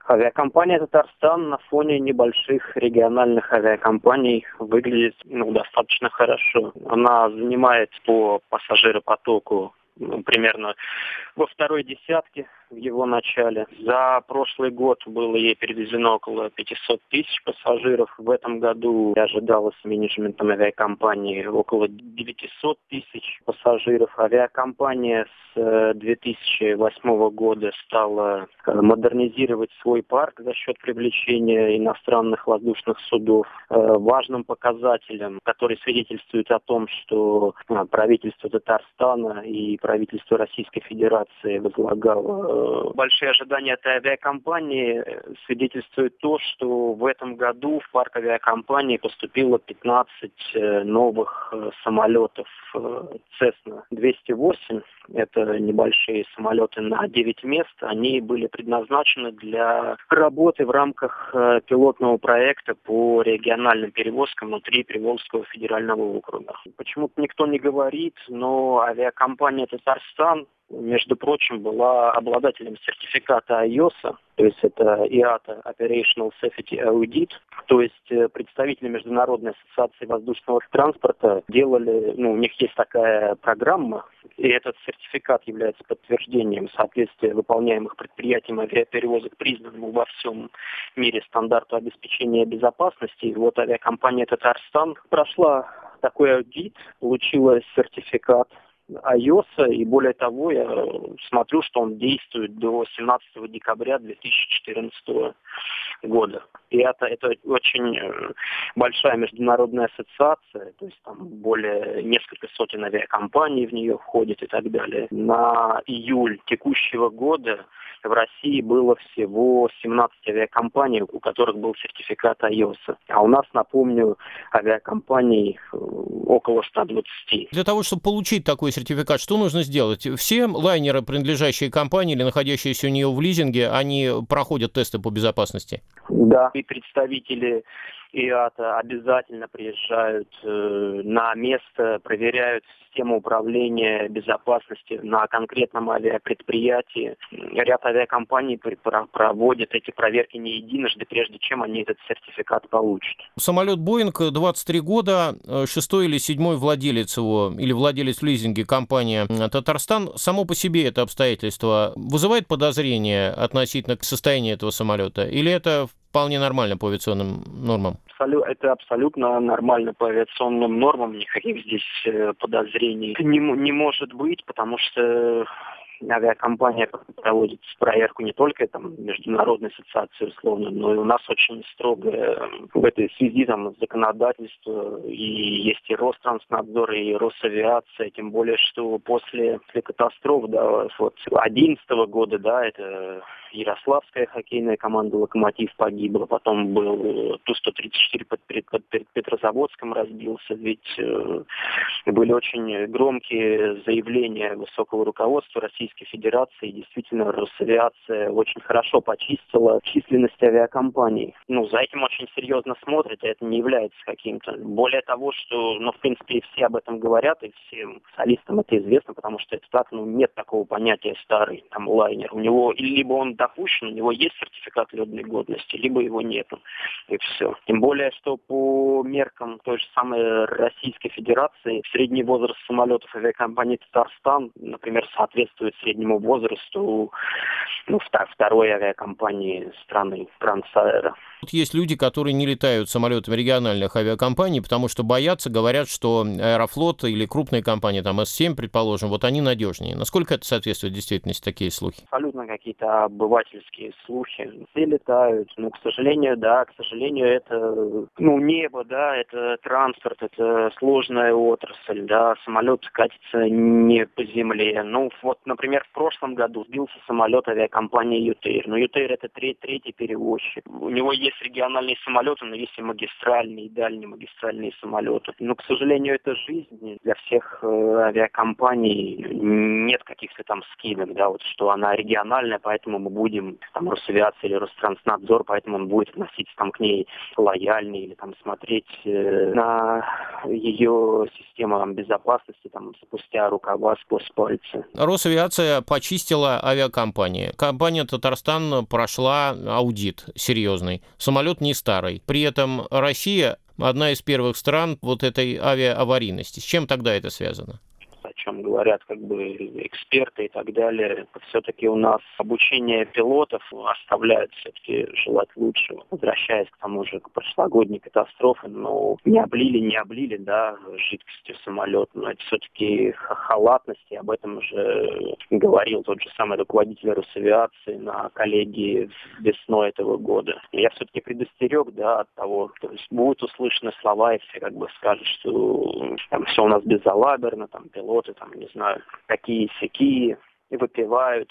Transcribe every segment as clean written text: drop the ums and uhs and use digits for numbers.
Авиакомпания «Татарстан» на фоне небольших региональных авиакомпаний выглядит достаточно хорошо. Она занимает по пассажиропотоку примерно во второй десятке в его начале. За прошлый год было ей перевезено около 500 тысяч пассажиров. В этом году ожидалось менеджментом авиакомпании около 900 тысяч пассажиров. Авиакомпания с 2008 года стала модернизировать свой парк за счет привлечения иностранных воздушных судов. Важным показателем, который свидетельствует о том, что правительство Татарстана и правительство Российской Федерации возлагало большие ожидания от авиакомпании, свидетельствует то, что в этом году в парк авиакомпании поступило 15 новых самолетов Cessna 208. Это небольшие самолеты на 9 мест. Они были предназначены для работы в рамках пилотного проекта по региональным перевозкам внутри Приволжского федерального округа. Почему-то никто не говорит, но авиакомпания «Татарстан», между прочим, была обладателем сертификата IOSA, то есть это IATA Operational Safety Audit, то есть представители Международной ассоциации воздушного транспорта делали, у них есть такая программа, и этот сертификат является подтверждением соответствия выполняемых предприятием авиаперевозок признанному во всем мире стандарту обеспечения безопасности. И вот авиакомпания «Татарстан» прошла такой аудит, получила сертификат IOSA, и более того, я смотрю, что он действует до 17 декабря 2014 года. И это очень большая международная ассоциация, то есть там более несколько сотен авиакомпаний в нее входит и так далее. На июль текущего года в России было всего 17 авиакомпаний, у которых был сертификат IOSA. А у нас, напомню, авиакомпаний около 120. Для того, чтобы получить такой сертификат, что нужно сделать? Все лайнеры, принадлежащие компании или находящиеся у нее в лизинге, они проходят тесты по безопасности? Да, и представители IATA обязательно приезжают на место, проверяют систему управления безопасности на конкретном авиапредприятии. Ряд авиакомпаний проводят эти проверки не единожды, прежде чем они этот сертификат получат. Самолет Боинг, 23 года, 6-й или 7-й владелец его, или владелец в лизинге компания «Татарстан». Само по себе это обстоятельство вызывает подозрения относительно состояния этого самолета? Или это вполне нормально по авиационным нормам? Это абсолютно нормально по авиационным нормам, никаких здесь подозрений не может быть, потому что авиакомпания проводит проверку не только международной ассоциации условно, но и у нас очень строгое в этой связи законодательство, и есть и Ространснадзор, и Росавиация, тем более, что после катастроф, 2011 года, это Ярославская хоккейная команда «Локомотив» погибла, потом был Ту-134 под Петрозаводском разбился, ведь были очень громкие заявления высокого руководства Российской Федерации, и действительно Росавиация очень хорошо почистила численность авиакомпаний. За этим очень серьезно смотрят, и это не является каким-то. Более того, что, в принципе, все об этом говорят, и всем специалистам это известно, потому что это так, нет такого понятия старый лайнер. У него либо он допущен, у него есть сертификат летной годности, либо его нету. И все. Тем более, что по меркам той же самой Российской Федерации средний возраст самолетов авиакомпании «Татарстан», например, соответствует среднему возрасту второй авиакомпании страны «Трансаэро». Есть люди, которые не летают самолетами региональных авиакомпаний, потому что боятся, говорят, что Аэрофлот или крупные компании, С7, предположим, они надежнее. Насколько это соответствует действительности, такие слухи? Абсолютно какие-то обывательские слухи. Все летают, к сожалению, это небо, это транспорт, это сложная отрасль, самолет катится не по земле. Например, в прошлом году сбился самолет авиакомпании «Ютейр». «Ютейр» — это третий перевозчик. У него есть региональные самолеты, но есть и магистральные, и дальнемагистральные самолеты. Но, к сожалению, это жизнь. Для всех авиакомпаний нет каких-то скидок, что она региональная, поэтому мы будем, там, Росавиация или Ространснадзор, поэтому он будет относиться там к ней лояльно или там смотреть на ее систему безопасности там спустя рукава, сквозь пальцы. Росавиация почистила авиакомпании. Компания «Татарстан» прошла аудит серьезный. Самолет не старый. При этом Россия одна из первых стран вот этой авиааварийности. С чем тогда это связано? О чем говорят эксперты и так далее. Все-таки у нас обучение пилотов оставляет все-таки желать лучшего. Возвращаясь к тому же к прошлогодней катастрофе, не облили, да, жидкостью самолет, но это все-таки халатность, и об этом уже говорил тот же самый руководитель Росавиации на коллегии весной этого года. Я все-таки предостерег, да, от того, то есть будут услышаны слова, и все скажут, что там все у нас безалаберно, там пилоты, там, не знаю, такие-сякие, и выпивают.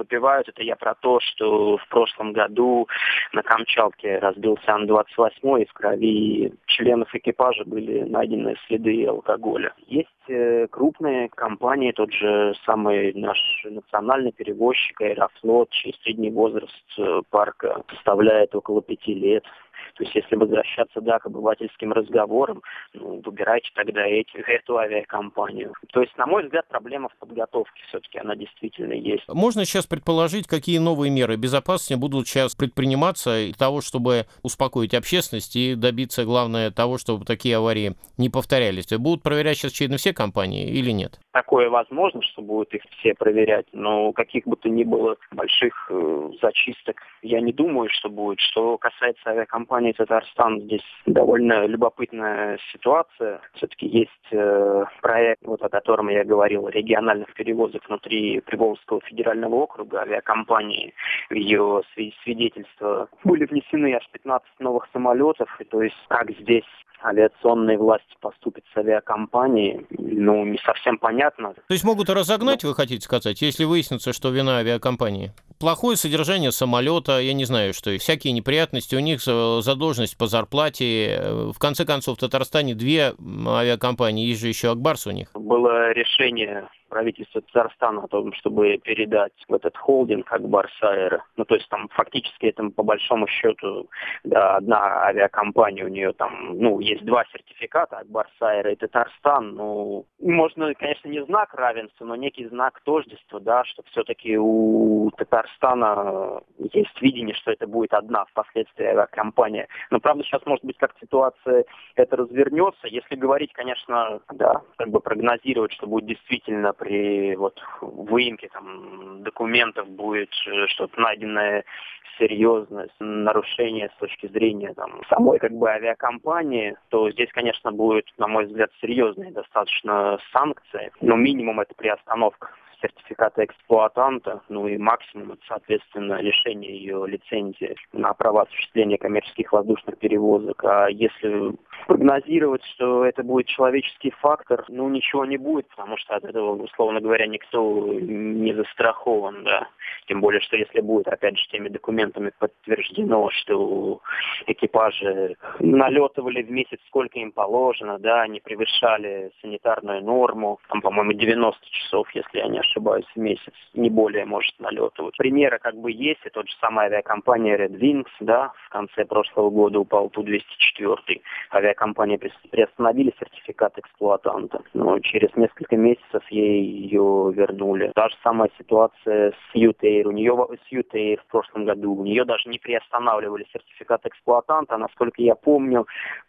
Это я про то, что в прошлом году на Камчатке разбился Ан-28, и в крови членов экипажа были найдены следы алкоголя. Есть крупные компании, тот же самый наш национальный перевозчик «Аэрофлот», чей средний возраст парка составляет около 5 лет. То есть, если возвращаться, к обывательским разговорам, выбирайте тогда эту авиакомпанию. То есть, на мой взгляд, проблема в подготовке все-таки, она действительно есть. Можно сейчас предположить, какие новые меры безопасности будут сейчас предприниматься для того, чтобы успокоить общественность и добиться, главное, того, чтобы такие аварии не повторялись? Будут проверять сейчас все компании или нет? Такое возможно, что будут их все проверять, но каких бы то ни было больших зачисток я не думаю, что будет. Что касается авиакомпании «Татарстан», здесь довольно любопытная ситуация. Все-таки есть проект, о котором я говорил, региональных перевозок внутри Приволжского федерального округа авиакомпании. В ее свидетельство были внесены аж 15 новых самолетов. И то есть как здесь авиационные власти поступят с авиакомпанией, не совсем понятно. То есть могут разогнать, вы хотите сказать, если выяснится, что вина авиакомпании? Плохое содержание самолета, я не знаю, что, и всякие неприятности, у них задолженность по зарплате. В конце концов, в Татарстане 2 авиакомпании, есть же еще Акбарс у них. Было решение правительства Татарстана о том, чтобы передать в этот холдинг Акбарс Аэро. То есть там фактически это по большому счету, да, одна авиакомпания, у нее там, есть 2 сертификата, Акбарс Аэро и Татарстан. Можно, конечно, не знак равенства, но некий знак тождества, да, что все-таки у Татарстана есть видение, что это будет одна впоследствии авиакомпания. Но, правда, сейчас, может быть, как ситуация это развернется. Если говорить, конечно, да, прогнозировать, что будет действительно при выемке документов будет что-то найденное серьезное нарушение с точки зрения самой авиакомпании, то здесь, конечно, будет, на мой взгляд, серьезные достаточно санкции. Но минимум это приостановка сертификата эксплуатанта, и максимум это, соответственно, лишение ее лицензии на права осуществления коммерческих воздушных перевозок. А если прогнозировать, что это будет человеческий фактор, ничего не будет, потому что от этого, условно говоря, никто не застрахован, да. Тем более, что если будет, опять же, теми документами подтверждено, что экипажи налетывали в месяц сколько им положено, да, не превышали санитарную норму, по-моему, 90 часов, если я не ошибаюсь, в месяц, не более может налетывать. Примеры есть, и тот же самая авиакомпания Red Wings, да, в конце прошлого года упал Ту-204. Авиакомпания приостановили сертификат эксплуатанта, но через несколько месяцев ей ее вернули. Та же самая ситуация с Ютейр. С Ютейр в прошлом году у нее даже не приостанавливали сертификат эксплуатанта, а, насколько я помню,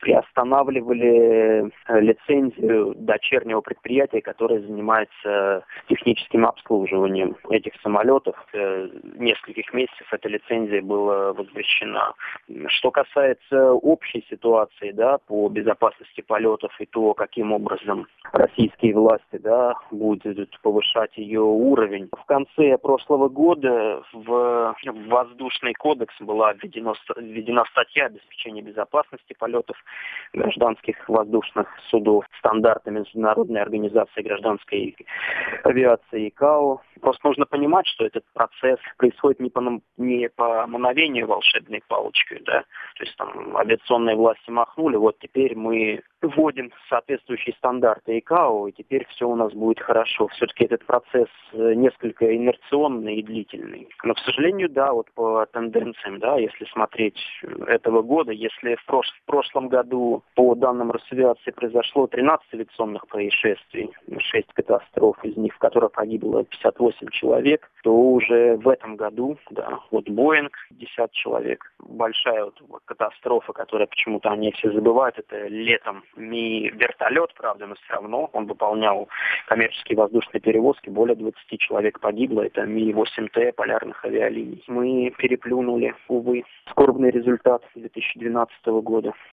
приостанавливали лицензию дочернего предприятия, которое занимается техническим обслуживанием этих самолетов. Нескольких месяцев эта лицензия была возвращена. Что касается общей ситуации, да, по безопасности полетов и то, каким образом российские власти, да, будут повышать ее уровень. В конце прошлого года в воздушный кодекс была введена статья обеспечения безопасности полетов гражданских воздушных судов, стандарты Международной организации гражданской авиации ИКАО. Просто нужно понимать, что этот процесс происходит не по мановению волшебной палочкой, да. То есть авиационные власти махнули, теперь мы вводим соответствующие стандарты ИКАО, и теперь все у нас будет хорошо. Все-таки этот процесс несколько инерционный и длительный. Но, к сожалению, да, вот по тенденциям, да, если смотреть этого года, если в прошлом году по данным Росавиации произошло 13 авиационных происшествий, 6 катастроф из них, в которых погибло 58 человек, то уже в этом году, да, вот Боинг 50 человек. Большая вот катастрофа, которая почему-то они все забывают, это летом Ми-вертолет, правда, но все равно он выполнял коммерческие воздушные перевозки, более 20 человек погибло, это Ми-8Т полярных авиалиний. Мы переплюнули, увы, скорбный результат 2012 года.